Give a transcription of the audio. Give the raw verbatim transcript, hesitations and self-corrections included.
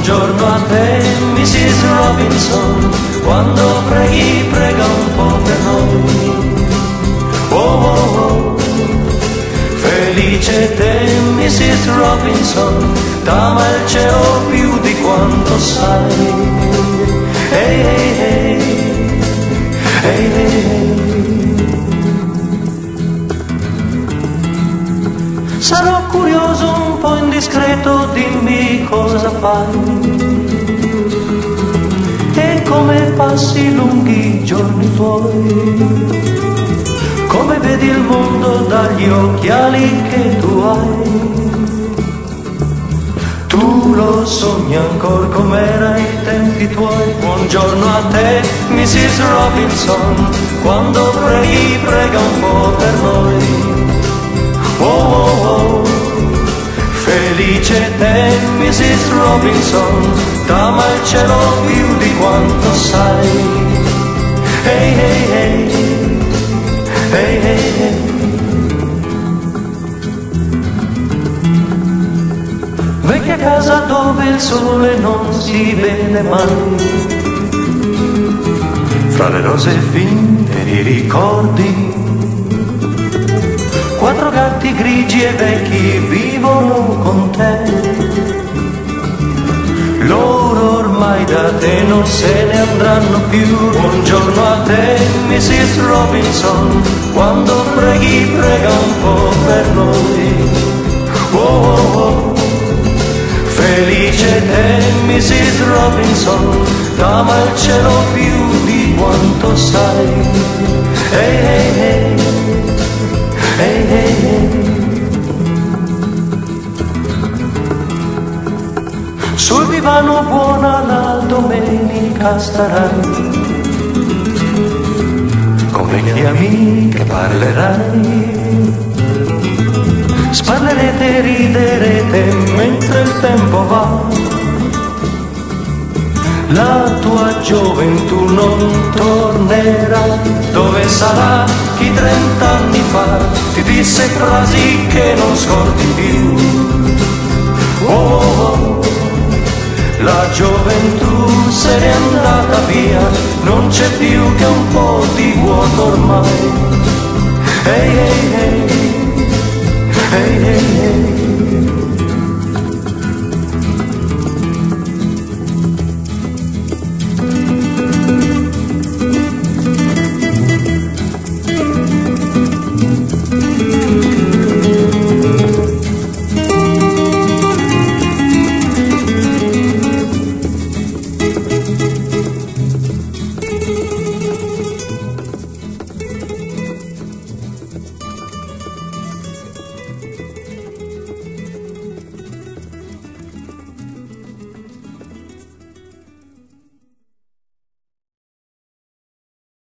Buongiorno a te, missus Robinson, quando preghi prega un po' per noi. Oh, oh, oh. Felice te, missus Robinson, t'ama il cielo più di quanto sai. Ehi, ehi, ehi, ehi, ehi. Sarò curioso, un po' indiscreto, dimmi cosa fai e come passi i lunghi giorni tuoi, come vedi il mondo dagli occhiali che tu hai. Tu lo sogni ancora com'era ai tempi tuoi. Buongiorno a te, missus Robinson, quando preghi prega un po' per noi. Oh, oh, oh. Felice te, missus Robinson, t'ama il cielo più di quanto sai. Ehi, ehi, ehi, ehi, ehi, ehi. Vecchia casa dove il sole non si vede mai, fra le rose finte di ricordi. Quattro gatti grigi e vecchi vivono con te. Loro ormai da te non se ne andranno più. Buongiorno a te, missus Robinson, quando preghi prega un po' per noi. Oh, oh, oh. Felice te, missus Robinson, t'ama il cielo più di quanto sai. Ehi, ehi, ehi. Hey, hey, hey. Sul divano buona la domenica starai, con vecchie amiche parlerai, sparlerete, riderete mentre il tempo va. La tua gioventù non tornerà. Dove sarà chi trent'anni fa ti disse frasi che non scordi più? Oh, oh, oh. La gioventù se n'è andata via, non c'è più che un po' di vuoto ormai. Ehi, ehi, ehi.